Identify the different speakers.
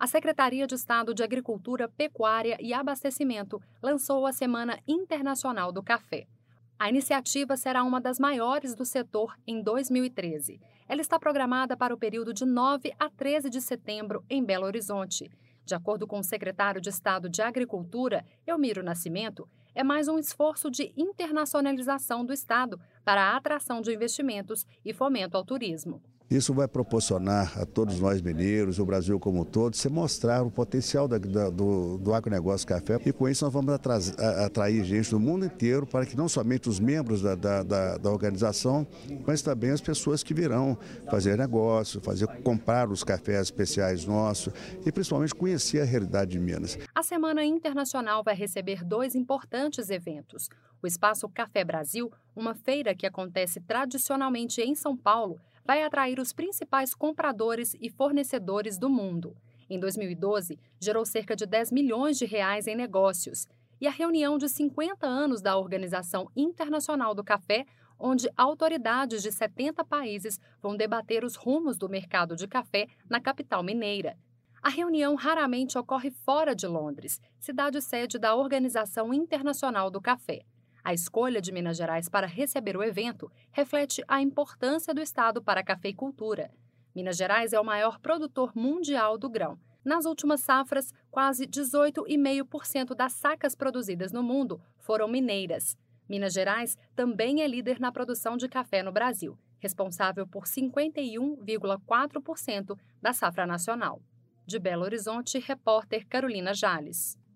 Speaker 1: A Secretaria de Estado de Agricultura, Pecuária e Abastecimento lançou a Semana Internacional do Café. A iniciativa será uma das maiores do setor em 2013. Ela está programada para o período de 9 a 13 de setembro em Belo Horizonte. De acordo com o secretário de Estado de Agricultura, Elmiro Nascimento, é mais um esforço de internacionalização do Estado para a atração de investimentos e fomento ao turismo.
Speaker 2: Isso vai proporcionar a todos nós mineiros, o Brasil como um todo, se mostrar o potencial do agronegócio café. E com isso nós vamos atrair gente do mundo inteiro para que não somente os membros da organização, mas também as pessoas que virão fazer negócio, comprar os cafés especiais nossos e principalmente conhecer a realidade de Minas.
Speaker 1: A Semana Internacional vai receber 2 importantes eventos. O Espaço Café Brasil, uma feira que acontece tradicionalmente em São Paulo, vai atrair os principais compradores e fornecedores do mundo. Em 2012, gerou cerca de 10 milhões de reais em negócios. E a reunião de 50 anos da Organização Internacional do Café, onde autoridades de 70 países vão debater os rumos do mercado de café na capital mineira. A reunião raramente ocorre fora de Londres, cidade-sede da Organização Internacional do Café. A escolha de Minas Gerais para receber o evento reflete a importância do estado para a cafeicultura. Minas Gerais é o maior produtor mundial do grão. Nas últimas safras, quase 18,5% das sacas produzidas no mundo foram mineiras. Minas Gerais também é líder na produção de café no Brasil, responsável por 51,4% da safra nacional. De Belo Horizonte, repórter Carolina Jales.